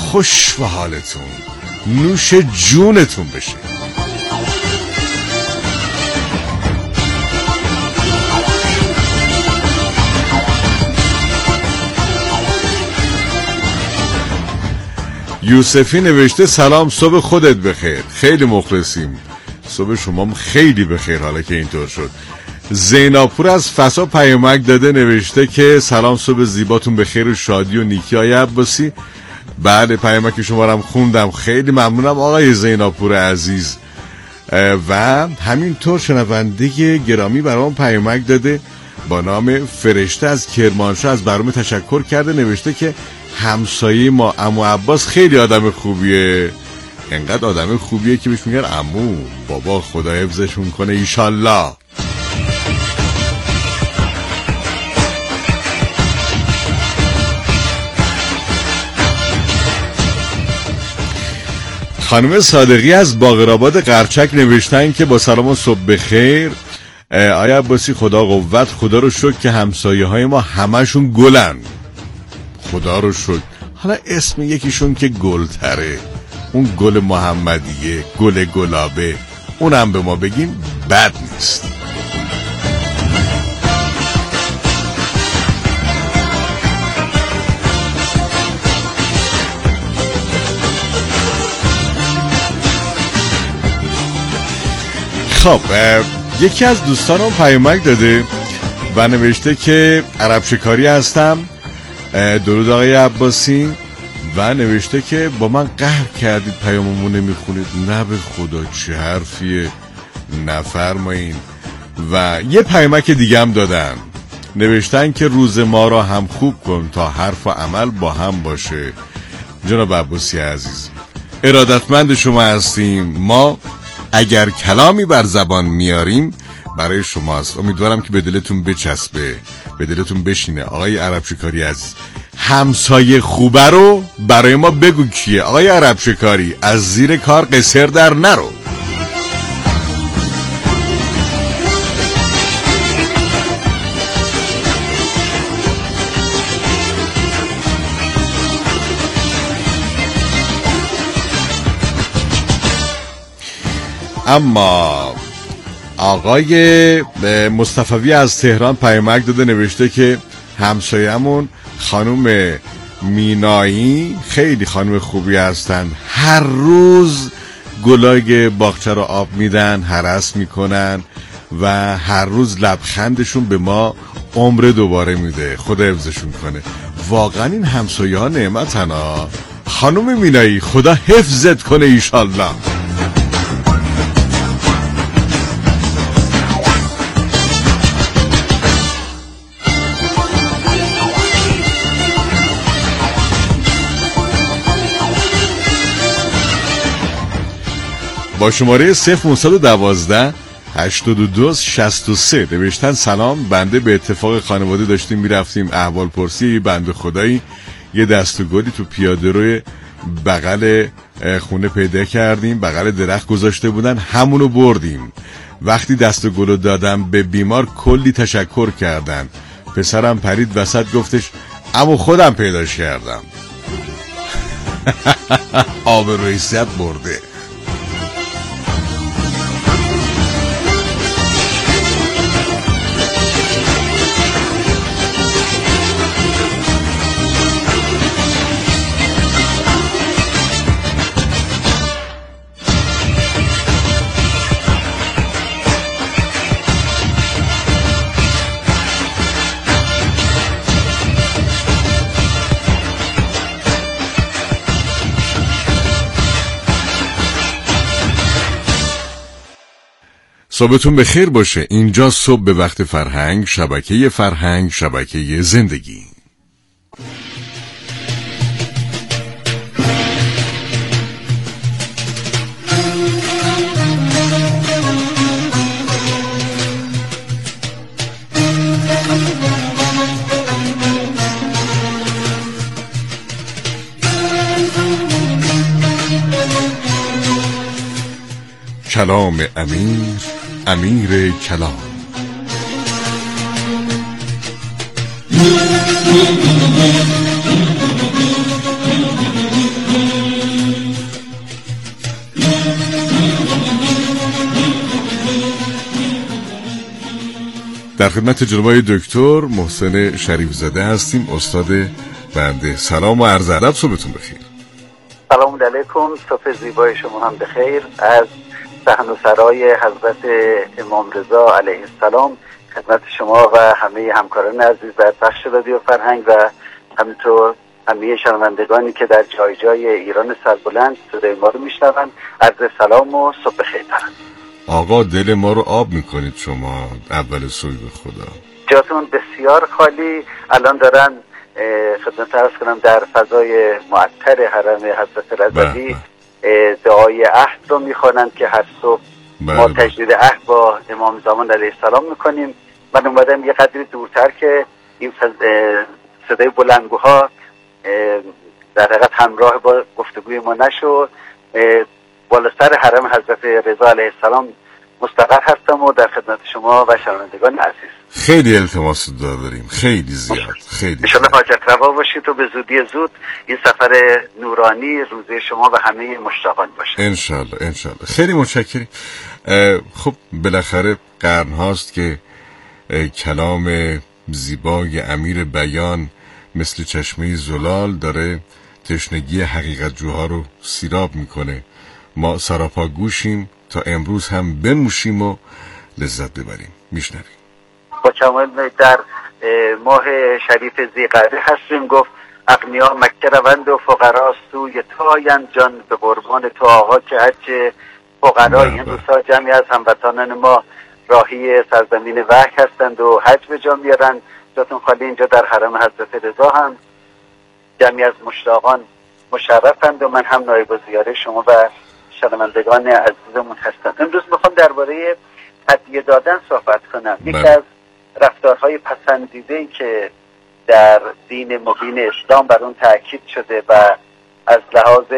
خوش به حالتون، نوش جونتون بشه. یوسفی نوشته سلام، صبح خودت بخیر. خیلی مخلصیم، صبح شما خیلی بخیر حالا که اینطور شد. زیناپور از فسا پیامک داده، نوشته که سلام، صبح زیباتون بخیر و شادی و نیکی. آقای عباسی بعد پیامک شما رو خوندم، خیلی ممنونم آقای زیناپور عزیز. و همینطور شنونده گرامی برام پیامک داده با نام فرشته از کرمانشاه، از برنامه تشکر کرده، نوشته که همسایه ما عمو عباس خیلی آدم خوبیه. انقدر آدم خوبیه که بهش میگن عمو. بابا خدا حفظشون کنه ایشالله. خانم صادقی از باقرآباد قرچک نوشتن که با سلام و صبح بخیر آیا عباسی، خدا قوت، خدا رو شکر که همسایه های ما همشون گلن. خدا رو شکر. حالا اسم یکیشون که گل تره، اون گل محمدیه، گل گلابه، اونم به ما بگین بد نیست. خب یکی از دوستانم پیامک داده و نوشته که عرب شکاری هستم، درود آقای عباسی، و نوشته که با من قهر کردید پیاممو نمیخونید. نه به خدا چه حرفیه، نفرمایین. و یه پیامک دیگه هم دادن، نوشتن که روز ما را هم خوب کن تا حرف و عمل با هم باشه. جناب عباسی عزیز، ارادتمند شما هستیم. ما اگر کلامی بر زبان میاریم برای شماست. امیدوارم که به دلتون بچسبه، به دلتون بشینه. آقای عرب شکاری عزیز، همسایه خوبه رو برای ما بگو کیه. آقای عرب شکاری، از زیر کار قصر در نرو. اما آقای مصطفی از تهران پیامک داده، نوشته که همسایه‌مون خانم مینایی خیلی خانم خوبی هستن، هر روز گلای باغچه رو آب میدن، هرس میکنن و هر روز لبخندشون به ما عمر دوباره میده. خدا حفظشون کنه. واقعا این همسایه ها نعمتن ها. خانم مینایی خدا حفظت کنه ایشالله. با شماره 0912 82 63 نوشتن سلام، بنده به اتفاق خانواده داشتیم میرفتیم احوال پرسی بنده خدایی، یه دست و گلی تو پیاده روی بغل خونه پیدا کردیم، بغل درخت گذاشته بودن، همونو بردیم. وقتی دست و گلو دادم به بیمار کلی تشکر کردن. پسرم پرید وسط گفتش اما خودم پیداش کردم. آبروی حیثیت برده. صبحتون بخیر باشه. اینجا صبح به وقت فرهنگ، شبکه زندگی. کلام امیر کلام. در خدمت جناب دکتر محسن شریف زاده هستیم، استاد بنده. سلام و عرض ادب، صبحتون بخیر. سلام علیکم، صبح زیبای شما هم بخیر. از صحن و سرای حضرت امام رضا علیه السلام خدمت شما و همه همکاران عزیز در بخش رادیو فرهنگ و همینطور همه شنوندگانی که در جای جای ایران سربلند صدای ما رو میشنوند، عرض سلام و صبح بخیر دارم. آقا دل ما رو آب میکنید شما اول صبح. خدا جاتون بسیار خالی. الان دارن خدمت عرض کنم در فضای معطر حرم حضرت رضوی دعای عهد رو میخوانند که هر صبح ما تجدید عهد با امام زمان علیه السلام میکنیم. من اومدم یه قدری دورتر که این صدای بلندگوها در حقیقت همراه با گفتگوی ما نشد. بالا سر حرم حضرت رضا علیه السلام مستقر هستم و در خدمت شما و شنوندگان عزیز. خیلی التماس داریم، خیلی زیاد، خیلی انشالله حاجت روا باشید و به زودی زود این سفر نورانی روزه شما و همه مشتاقان باشه. انشالله. خیلی متشکرم. خب بالاخره قرن هاست که کلام زیبای امیر بیان مثل چشمه زلال داره تشنگی حقیقت جوها رو سیراب میکنه. ما سراپا گوشیم تا امروز هم بنوشیم و لذت ببریم. میشنویم. با کمال در ماه شریف ذی‌قعده هستیم. گفت اغنیا مکه روند و فقرا سوی تایند، جان به قربان تو آقا که حج فقرای. این روزها جمعی از هموطنان ما راهی سرزمین وحی هستند و حج به جا میارن. جاتون خالی. اینجا در حرم حضرت رضا هم جمعی از مشتاقان مشرفند و من هم نایب الزیاره شما و شنوندگان عزیزمون هستم. امروز میخوام درباره هدیه دادن صحبت کنم. یکی از رفتارهای پسندیده‌ای که در دین مبین اسلام بر اون تاکید شده و از لحاظ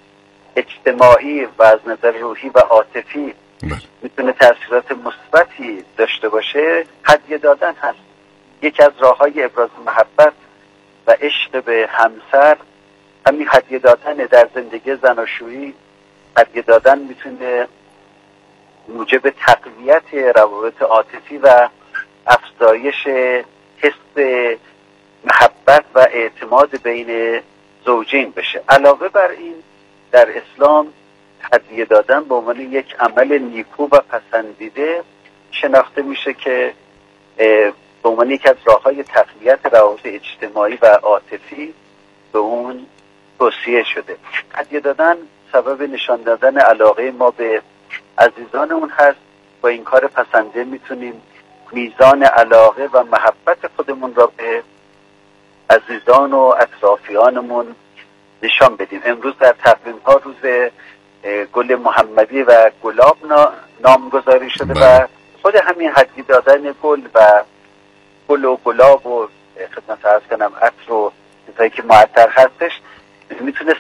اجتماعی و از نظر روحی و عاطفی میتونه تأثیرات مثبتی داشته باشه، هدیه دادن هست. یکی از راه‌های ابراز محبت و عشق به همسر همین هدیه دادن. در زندگی زناشویی هدیه دادن میتونه موجب تقویت روابط عاطفی و افزایش حس محبت و اعتماد بین زوجین بشه. علاوه بر این در اسلام هدیه دادن به عنوان یک عمل نیکو و پسندیده شناخته میشه که به عنوان یک از راه‌های تقویت روابط اجتماعی و عاطفی به اون توصیه شده. هدیه دادن سبب نشان دادن علاقه ما به عزیزانمون هست. با این کار پسنده میتونیم میزان علاقه و محبت خودمون را به عزیزان و اطرافیانمون نشان بدیم. امروز در تقویم‌ها روز گل محمدی و گلاب نامگذاری شده و خود همین هدیه دادن گل و گلاب و خدمت عرض کنم عطر و چیزایی که معطر هستش میتونه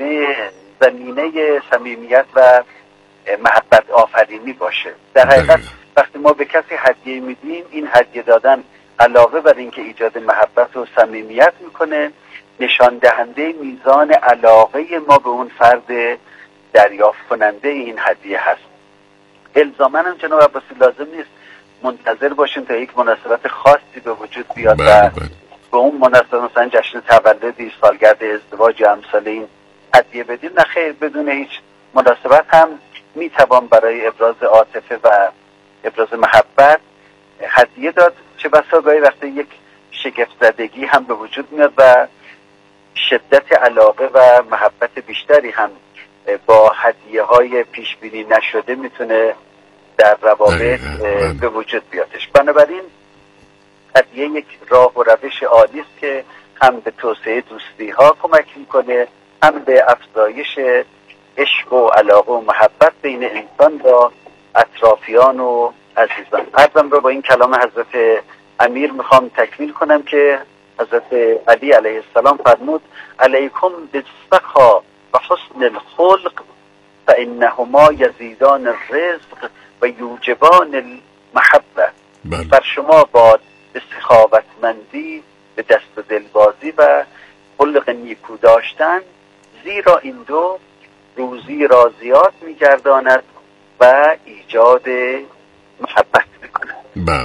زمینه صمیمیت و محبت آفرینی باشه. در حقیقت وقتی ما به کسی هدیه میدیم، این هدیه دادن علاوه بر اینکه ایجاد محبت و صمیمیت میکنه، نشان دهنده میزان علاقه ما به اون فرد دریافت کننده این هدیه هست. الزاماً هم جناب عباسی لازم نیست منتظر باشیم تا یک مناسبت خاصی به وجود بیاد و به اون مناسبت مثلا جشن تولدی، سالگرد ازدواج یا امثال این هدیه بدیم. نه خیر، بدون هیچ مناسبت هم میتوان برای ابراز عاطفه و ابراز محبت هدیه داد. چه بسا گاهی وقتی یک شگفت زدگی هم به وجود میاد و شدت علاقه و محبت بیشتری هم با هدیه های پیش بینی نشده میتونه در روابط به وجود بیادش. بنابراین هدیه یک راه و روش عالی است که هم به توسعه دوستی ها کمک میکنه، هم به افزایش عشق و علاقه و محبت بین انسان و اطرافیان و عزیزان. عرضم رو با این کلام حضرت امیر میخوام تکمیل کنم که حضرت علی علیه السلام فرمود علیکم بالسخا و حسن الخلق فانهما یزیدان الرزق و یوجبان المحبه. بر شما باد به سخاوتمندی، به دست و دلبازی و خلق نیکو داشتن، زیرا این دو روزی را زیاد می‌گرداند و ایجاد محبت می‌کند.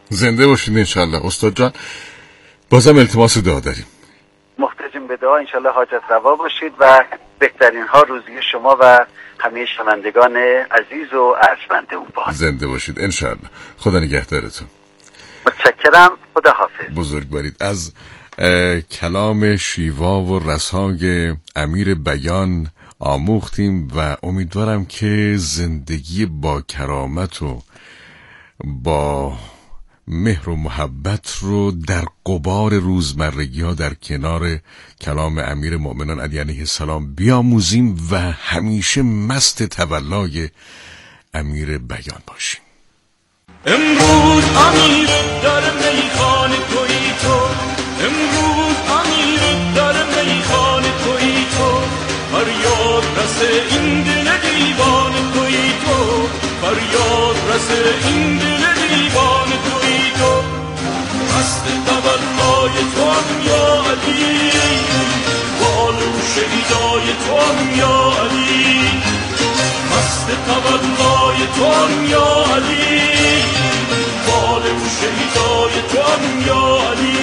زنده باشید انشالله. استاد جان بازم التماس دعا داریم. محتاجیم به دعا، انشالله حاجت روا باشید و بهترین ها روزی شما و همه شنوندگان عزیز و ارجمند اون باد. زنده باشید انشالله. خدا نگهدارتون. متشکرم. خدا حافظ. بزرگوارید. از کلام شیوا و رسای امیر بیان آموختیم و امیدوارم که زندگی با کرامت و با مهر و محبت رو در غبار روزمرگی ها در کنار کلام امیر مؤمنان علی علیه السلام بیاموزیم و همیشه مست تولای امیر بیان باشیم. امروز امیر در میخانه تویی تو، امروز امیر در میخانه تویی تو، فریاد رس این دل دیوان تویی تو، فریاد رس این دل دیوان تویی تو، مست تولای تو هم یا علی، بالو شهیدای تو هم یا علی، مست تولای تو هم یا علی، بالو شهیدای تو هم یا علی.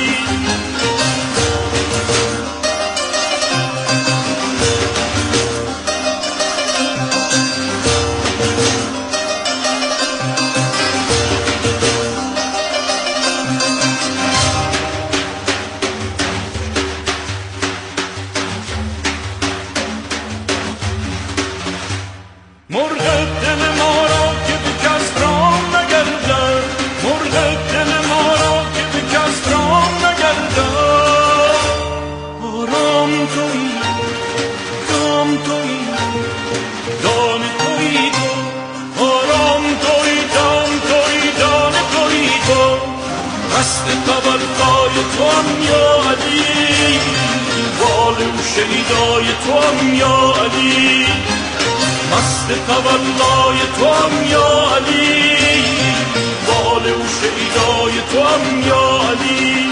شهیدای تو هم یا علی، مست تولای تو هم یا علی، بال و شهیدای تو هم یا علی.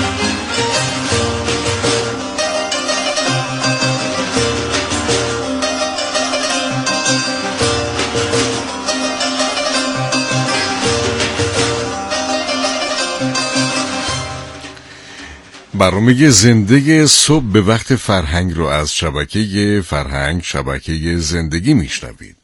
برنامه زنده صبح به وقت فرهنگ رو از شبکه فرهنگ، شبکه زندگی میشنوید.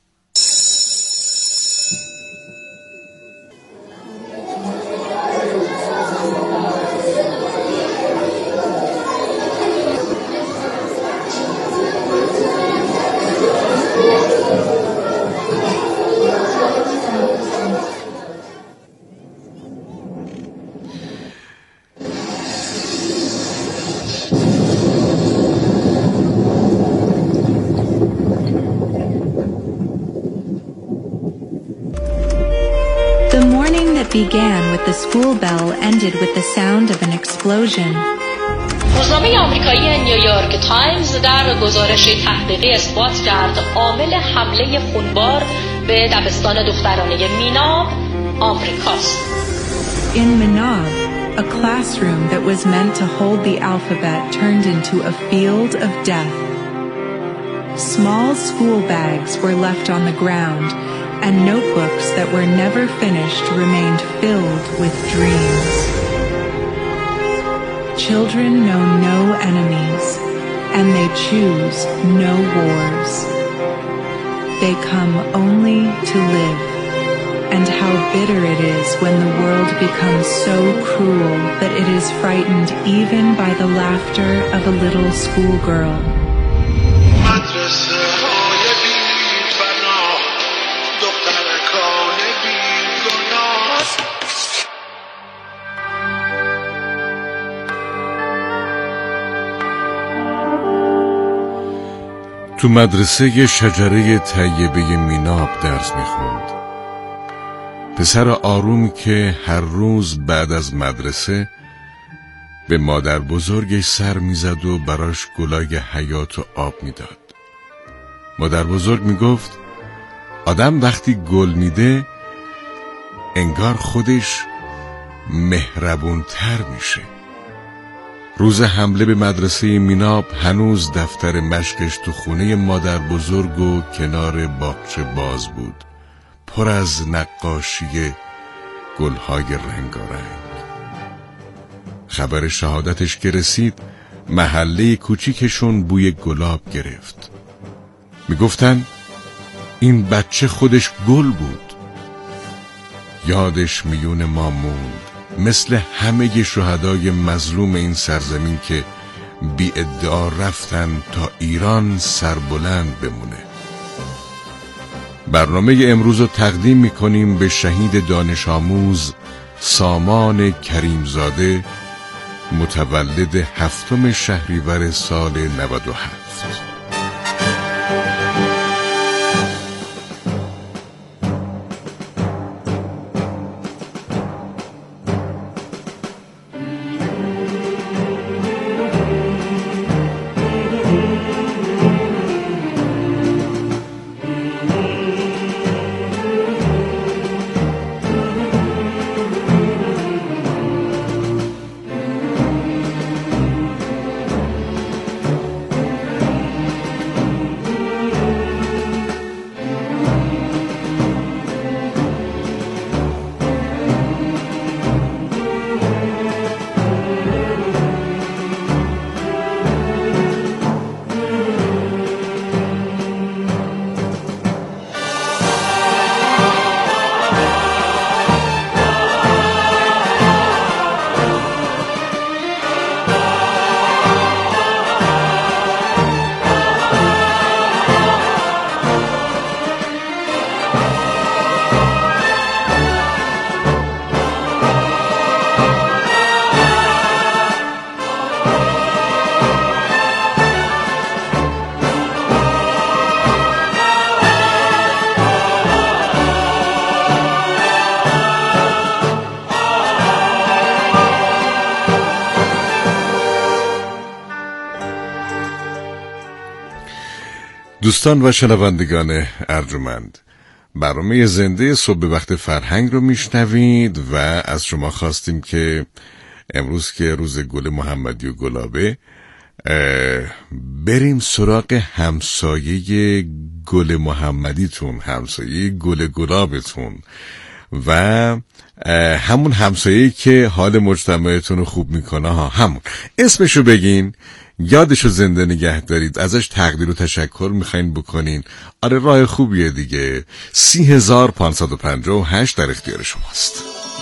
Began with the school bell, ended with the sound of an explosion. روزنامه آمریکایی نیویورک تایمز در گزارش تحقیقی اثبات کرد عامل حمله خونبار به دبستان دخترانه میناب آمریکاست. In Minab, a classroom that was meant to hold the alphabet turned into a field of death. Small school bags were left on the ground, and notebooks that were never finished remained filled with dreams. Children know no enemies, and they choose no wars. They come only to live, and how bitter it is when the world becomes so cruel that it is frightened even by the laughter of a little schoolgirl. تو مدرسه شجره طیبه میناب درس میخوند. پسر آرومی که هر روز بعد از مدرسه به مادر بزرگش سر میزد و براش گلای حیات و آب میداد. مادر بزرگ میگفت آدم وقتی گل میده انگار خودش مهربونتر میشه. روز حمله به مدرسه میناب هنوز دفتر مشقش تو خونه مادر بزرگ و کنار باغچه باز بود، پر از نقاشی گلهای رنگارنگ. خبر شهادتش که رسید محله کوچیکشون بوی گلاب گرفت. میگفتن این بچه خودش گل بود. یادش میون ما موند، مثل همه شهدای مظلوم این سرزمین که بی ادعا رفتن تا ایران سربلند بمونه. برنامه امروز رو تقدیم میکنیم به شهید دانش آموز سامان کریمزاده، متولد 7 شهریور سال 97. دوستان و شنوندگان ارجمند، برنامه زنده صبح وقت فرهنگ رو میشنوید و از شما خواستیم که امروز که روز گل محمدی و گلابه بریم سراغ همسایه گل محمدیتون، همسایه گل گلابتون و همون همسایه‌ای که حال مجتمعتون رو خوب میکنه ها، همون اسمشو بگین، یادشو زنده نگه دارید، ازش تقدیر و تشکر میخواین بکنین. آره راه خوبیه دیگه. 30,558 در اختیار شماست.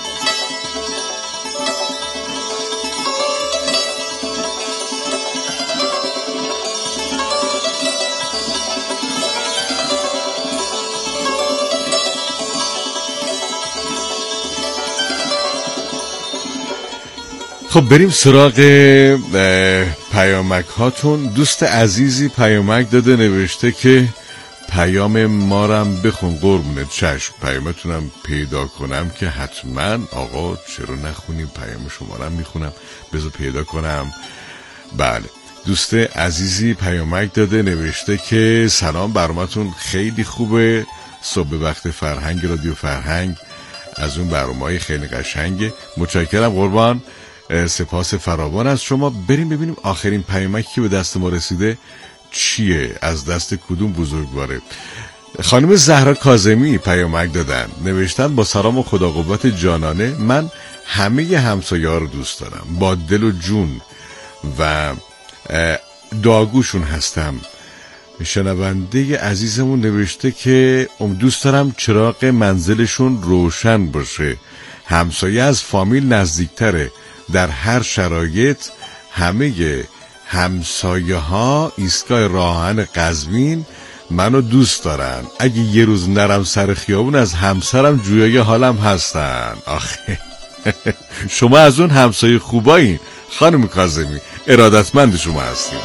خب بریم سراغ پیامک هاتون. دوست عزیزی پیامک داده، نوشته که پیام مارم بخون قربونت. چشم، پیامتونم پیدا کنم که حتما. آقا چرا نخونیم؟ پیام شمارم میخونم، بذار پیدا کنم. بله، دوست عزیزی پیامک داده، نوشته که سلام، برنامه‌تون خیلی خوبه، صبح وقت فرهنگ، رادیو فرهنگ از اون برنامه‌های خیلی قشنگه. متشکرم قربان، سپاس فراوان از شما. بریم ببینیم آخرین پیامکی که به دست ما رسیده چیه، از دست کدوم بزرگواره. خانم زهرا کاظمی پیامک دادن، نوشتن با سلام و خدا قوت جانانه، من همه همسایه‌ها رو دوست دارم، با دل و جون و داغوشون هستم. شنونده عزیزمون نوشته که دوست دارم چراغ منزلشون روشن باشه، همسایه از فامیل نزدیکتره، در هر شرایط همه همسایه ها ایستگاه راهن قزوین منو دوست دارن، اگه یه روز نرم سر خیابون از همسرم جویای حالم هستن. آخه شما از اون همسایه خوبایین خانم کاظمی، ارادتمند شما هستیم.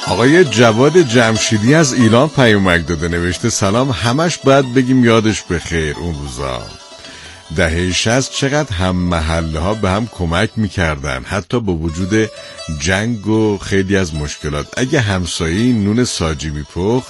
آقای جواد جمشیدی از ایران پیامک داده، نوشته سلام، همش باید بگیم یادش بخیر اون روزا دهه 60 چقدر هم محله ها به هم کمک میکردن، حتی با وجود جنگ و خیلی از مشکلات. اگه همسایه‌ای نون ساجی میپخت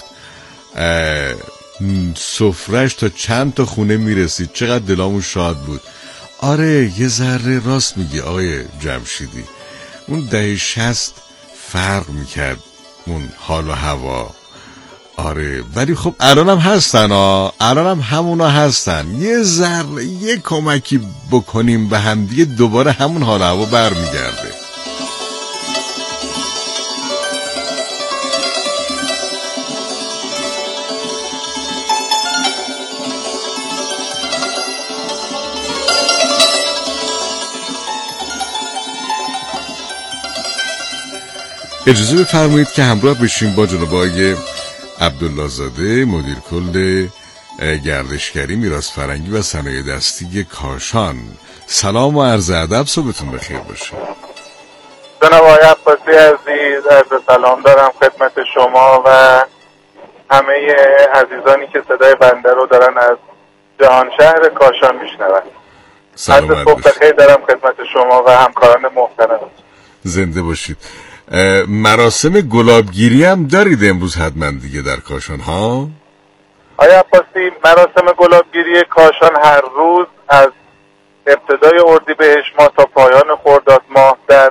سفرش تا چند تا خونه میرسید، چقدر دلامون شاد بود. آره یه ذره راست میگی آقای جمشیدی، اون دهه 60 فرق میکرد اون حال و هوا. آره ولی خب الانم هستن الانم همونا هستن. یه ذره یه کمکی بکنیم به هم دیگه، دوباره همون حال و هوا برمیگرده. اجازه بفرمایید که همراه بشیم با جناب آقای عبدالله زاده، مدیر کل گردشگری میراث فرهنگی و صنایع دستی کاشان. سلام و عرض ادب، صبحتون بخیر باشه. جناب آقای عباسی عزیز، عرض سلام دارم خدمت شما و همه عزیزانی که صدای بنده رو دارن از جهان شهر کاشان میشنون. سلامت صبح بخیر دارم خدمت شما و همکاران محترم. زنده باشید. مراسم گلابگیری هم دارید امروز حتما دیگه در کاشان ها؟ آیا عباسی، مراسم گلابگیری کاشان هر روز از ابتدای اردیبهشت ماه تا پایان خرداد ماه در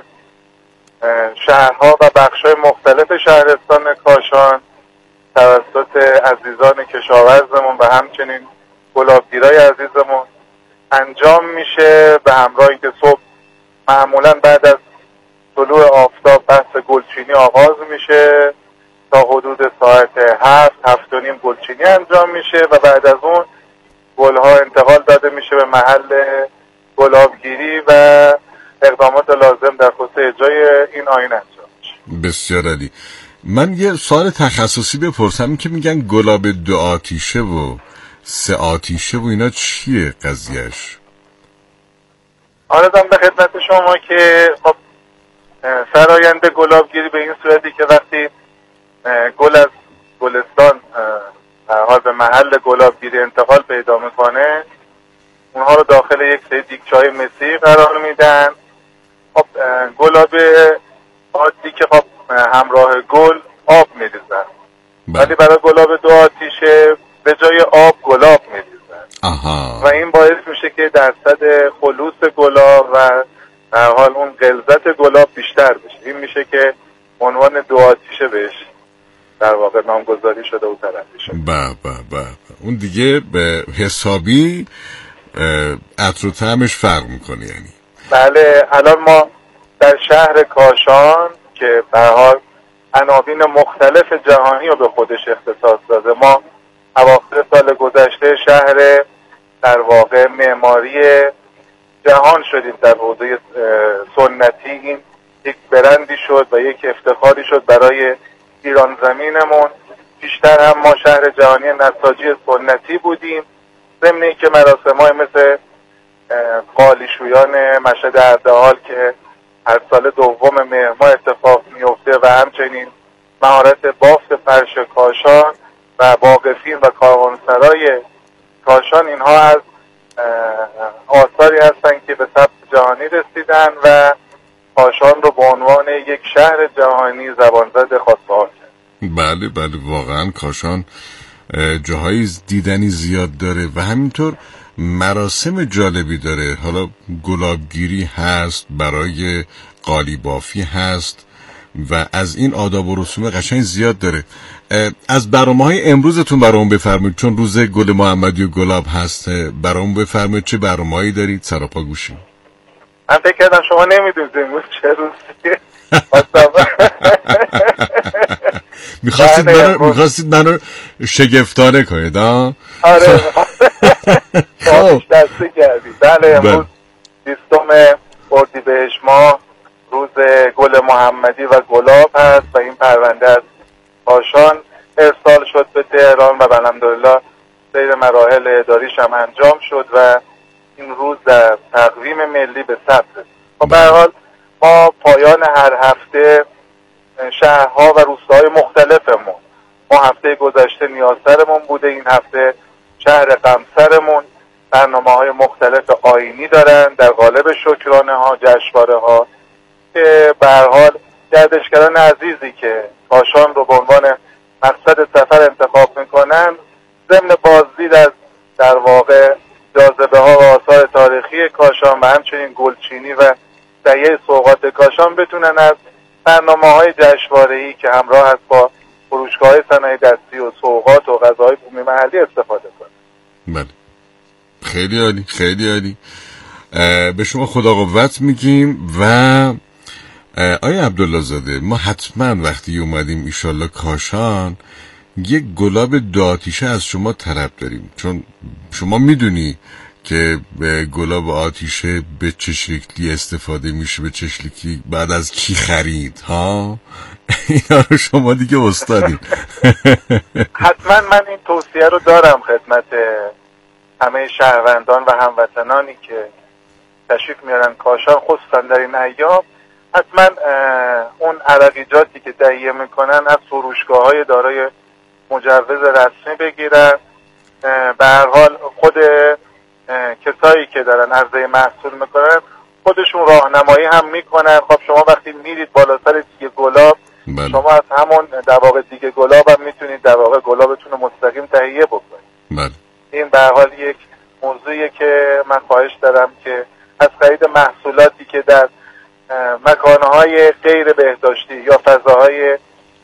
شهرها و بخش‌های مختلف شهرستان کاشان توسط عزیزان کشاورزمون و همچنین گلابگیرای عزیزمون انجام میشه، به همراهی که صبح معمولا بعد از طلوع آفتاب بحث گلچینی آغاز میشه تا حدود ساعت 7:30 گلچینی انجام میشه و بعد از اون گلها انتقال داده میشه به محل گلابگیری و اقدامات لازم در خصوص اجرای این آیین انجام میشه. بسیار عالی. من یه سوال تخصصی بپرسم که میگن گلاب 2 آتیشه و 3 آتیشه و اینا چیه قضیهش؟ آرزم به خدمت شما که خب فرآیند گلابگیری به این صورتی که وقتی گل از گلستان حال به محل گلابگیری انتقال پیدا میکنه، اونها رو داخل یک سری دیگچه‌های مسی قرار میدن. خب گلاب عادی که خب همراه گل آب میریزن، ولی برای گلاب 2 آتیشه به جای آب گلاب میریزن و این باعث میشه که درصد خلوص گلاب و در حال اون غلظت گلاب بیشتر بشه. این میشه که عنوان 2 آتیشه بهش در واقع نامگذاری شده و تلقی شده. اون دیگه به حسابی عطر و طعمش فرق میکنه یعنی. بله، الان ما در شهر کاشان که به هر حال عناوین مختلف جهانی رو به خودش اختصاص داده، ما اواخر سال گذشته شهر در واقع معماری جهان شدیم در حوزه سنتی. این یک برندی شد و یک افتخاری شد برای ایران زمینمون. بیشتر هم ما شهر جهانی نساجی سنتی بودیم، ضمن اینکه مراسم‌های مثل قالیشویان مشهد اردهال که هر سال 2 مهر ماه اتفاق میفته و همچنین مهارت بافت فرش کاشان و باقفین و کاروانسرای کاشان، اینها از آثاری هستن که به ثبت جهانی رسیدن و کاشان رو به عنوان یک شهر جهانی زبانزد خواستار کرد. بله واقعا کاشان جاهای دیدنی زیاد داره و همینطور مراسم جالبی داره. حالا گلابگیری هست، برای قالیبافی هست و از این آداب و رسوم قشنگ زیاد داره. از برنامه‌های امروزتون برامون بفرمایید، چون روز گل محمدی و گلاب هست، برامون بفرمایید چه برنامه‌ای دارید؟ سراپا گوشیم. من فکر کردم شما نمیدونید امروز چه روزیه. میخواستید منو شگفتانه کنید ها؟ آره دسته کردید. بله، امروز 20 اردیبهشت ماه روز گل محمدی و گلاب هست و این پرونده از کاشان ارسال شد به تهران و الحمدلله سیر مراحل اداریش هم انجام شد و این روز در تقویم ملی به ثبت رسید. به هر حال ما پایان هر هفته شهرها و روستاهای مختلفمون. ما هفته گذشته نیاسرمون بوده، این هفته شهر قمصرمون برنامه‌های مختلف آیینی دارن در قالب شکرانه ها، جشنواره ها، که به هر حال گردشگران عزیزی که کاشان رو به عنوان مقصد سفر انتخاب میکنن، ضمن بازدید از در واقع جاذبه ها و آثار تاریخی کاشان و همچنین گلچینی و دهیه سوغات کاشان بتونن از برنامه‌های جشنواره‌ای که همراه است با فروشگاه‌های صنایع دستی و سوغات و غذاهای بومی محلی استفاده کنن. بله، خیلی عالی، خیلی عالی. به شما خدا قوت میگیم. و آیا عبدالله زاده، ما حتما وقتی اومدیم ایشالله کاشان یک گلاب داتیشه از شما طلب داریم، چون شما میدونی که گلاب آتیشه به چه شکلی استفاده میشه، به چه شکلی بعد از کی خرید ها. اینا رو شما دیگه استادید. حتما من این توصیه رو دارم خدمت همه شهروندان و هموطنانی که تشریف میارن کاشان، خصوصا در این ایام. حتما اون عرقیجاتی که تهیه میکنن از فروشگاه‌های دارای مجوز رسمی بگیرن. به هر حال خود کسایی که دارن عرضه محصول میکنن خودشون راهنمایی هم میکنن. خب شما وقتی میرید بالا سر دیگه گلاب، شما از همون در واقع دیگه گلاب هم میتونید در واقع گلابتون رو مستقیم تهیه بکنید. این به هر حال یک موضوعیه که من خواهش دارم که از خرید محصولاتی که در مکانهای غیر بهداشتی یا فضاهای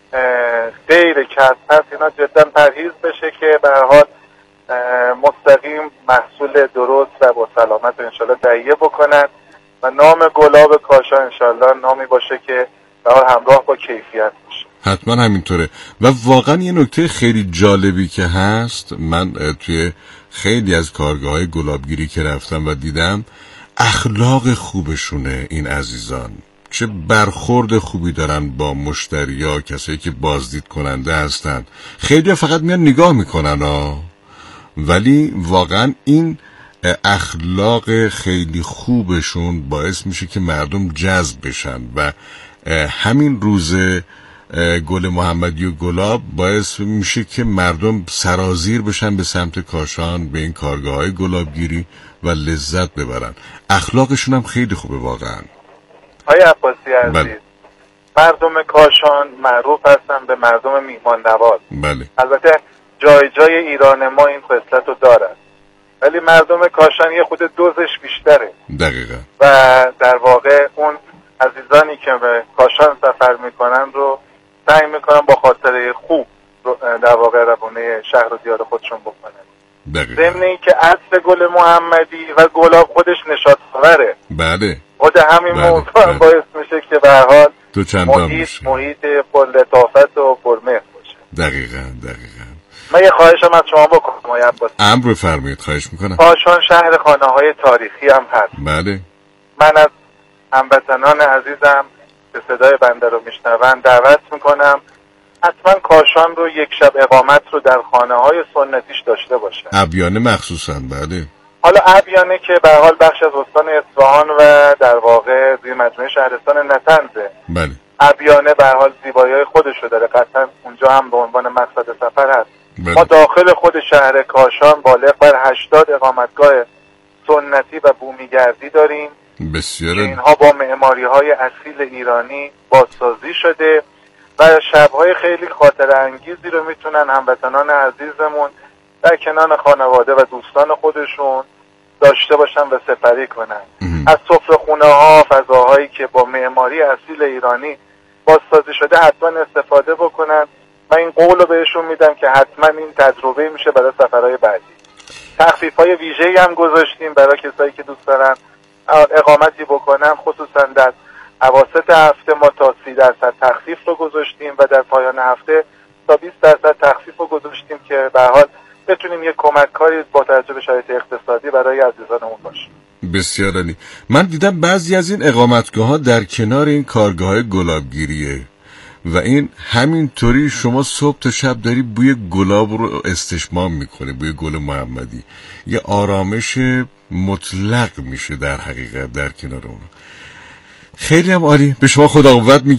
غیر کسب هست اینا جدا پرهیز بشه که به هر حال مستقیم محصول درست و با سلامت انشالله تهیه بکنن و نام گلاب کاشان انشالله نامی باشه که به حال همراه با کیفیت باشه. حتما همینطوره. و واقعا یه نکته خیلی جالبی که هست، من توی خیلی از کارگاه‌های گلابگیری که رفتم و دیدم اخلاق خوبشونه این عزیزان، چه برخورد خوبی دارن با مشتریا، کسایی که بازدید کننده هستن. خیلی فقط میان نگاه میکنن ولی واقعا این اخلاق خیلی خوبشون باعث میشه که مردم جذب بشن و همین روز گل محمدی و گلاب باعث میشه که مردم سرازیر بشن به سمت کاشان، به این کارگاه‌های گلابگیری و لذت ببرن. اخلاقشون هم خیلی خوبه واقعا. آقای عباسی عزیز، مردم کاشان معروف هستن به مردم میهمان نواز. بله. البته جای جای ایران ما این خصلت رو دارن، ولی مردم کاشان یه خود دوزش بیشتره. دقیقا. و در واقع اون عزیزانی که به کاشان سفر میکنن رو سعی میکنن با خاطره خوب در واقع روانه شهر و دیار خودشون بکنن. ضمن این که عطر گل محمدی و گلاب خودش نشاط آوره. بله. خود همین موضوع هم باعث میشه که به هر حال محیط پر لطافت و پر مهر باشه. دقیقاً. من یه خواهشم از شما بکنم آقای عباسی. امر بفرمایید، خواهش میکنم. کاشان شهر خانه‌های تاریخی هم هست. بله. من از هموطنان عزیزم که صدای بنده رو میشنون دعوت میکنم حتما کاشان رو یک شب اقامت رو در خانه‌های سنتیش داشته باشه. ابیانه مخصوصاً. بله. حالا ابیانه که به حال بخش از استان اصفهان و در واقع زیر مجموعه شهرستان نطنزه. بله. ابیانه به حال زیبایی‌های خودشو داره، قطعا اونجا هم به عنوان مقصد سفر هست. بله. ما داخل خود شهر کاشان بالغ بر 80 اقامتگاه سنتی و بومیگردی داریم. بسیار. اینها با معماری‌های اصیل ایرانی بازسازی شده و شب‌های خیلی خاطره انگیزی رو میتونن هموطنان عزیزمون در کنار خانواده و دوستان خودشون داشته باشن و سپری کنن. از سفره‌خونه‌ها، فضاهایی که با معماری اصیل ایرانی بازسازی شده حتما استفاده بکنن. من این قول رو بهشون میدم که حتما این تجربه میشه برای سفرهای بعدی. تخفیف‌های ویژه‌ای هم گذاشتیم برای کسایی که دوست دارن اقامتی بکنن، خصوصا در اواسط هفته ما تا 30% تخفیف رو گذاشتیم و در پایان هفته تا 20% تخفیف رو گذاشتیم که به هر حال بتونیم یک کمک‌کاری با توجه به شرایط اقتصادی برای عزیزانمون باشه. بسیار عالی. من دیدم بعضی از این اقامتگاه‌ها در کنار این کارگاه‌های گلابگیریه و این همینطوری شما صبح تا شب داری بوی گلاب رو استشمام میکنه، بوی گل محمدی. یه آرامش مطلق میشه در حقیقت در کنار اون. خیلی هم عالی. به شما خدا قوت میگم.